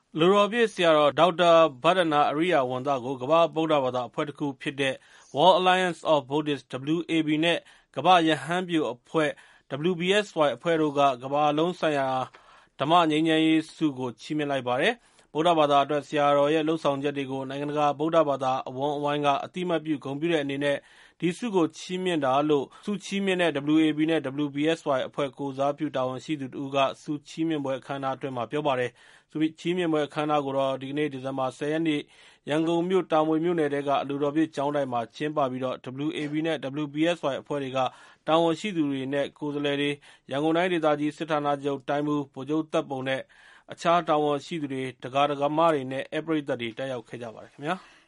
လူတော်ပြည့်ဆရာတော်ဒေါက်တာဘဒ္ဒနာအရိယာဝံသကိုကမ္ဘာ့ဗုဒ္ဓဘာသာအဖွဲ့တစ်ခုဖြစ်တဲ့ World Alliance of Buddhists (WAB) နဲ့ကမ္ဘာ့ရဟန်းပျိုအဖွဲ့ WBSY အဖွဲ့တို့ကကမ္ဘာလုံးဆိုင်ရာဓမ္မငြိမ်းချမ်းရေးဆုကိုချီးမြှင့်လိုက်ပါတယ်။ ဗုဒ္ဓဘာသာအတွက်ဆရာတော်ရဲ့လုပ်ဆောင်ချက်တွေကိုနိုင်ငံတကာဗုဒ္ဓဘာသာအဝန်းအဝိုင်းကအသိအမှတ်ပြုဂုဏ်ပြုတဲ့အနေနဲ့ဒီဆုကိုချီးမြှင့်တာလို့ဆုချီးမြှင့်တဲ့ WAB နဲ့ WBSY အဖွဲ့ကိုယ်စားပြုတာဝန်ရှိသူတစ်ဦးကဆုချီးမြှင့်ပွဲအခမ်းအနားအတွင်းပြောပါတယ်။ ဆုချီးမြှင့်ပွဲအခမ်းအနားကိုဒီကနေ့ဒီဇင်ဘာ 10 ရက်နေ့ရန်ကုန်မြို့တာမွေမြို့နယ်ထဲကအလူတော်ပြည့်ကျောင်းတိုက်မှာကျင်းပပြီး WAB နဲ့ WBSY အဖွဲ့တွေကတာဝန်ရှိသူတွေနဲ့ကိုယ်စားလှယ်တွေရန်ကုန်တိုင်းဒေသကြီးစစ်ဌာနချုပ်တိုင်းမှူးဗိုလ်ချုပ်သက်ပုံနဲ့အခြားတာဝန်ရှိသူတွေဒကာဒကာမတွေနဲ့ဧည့်ပရိသတ်တွေတက်ရောက်ခဲ့ကြပါတယ်ခင်ဗျာ။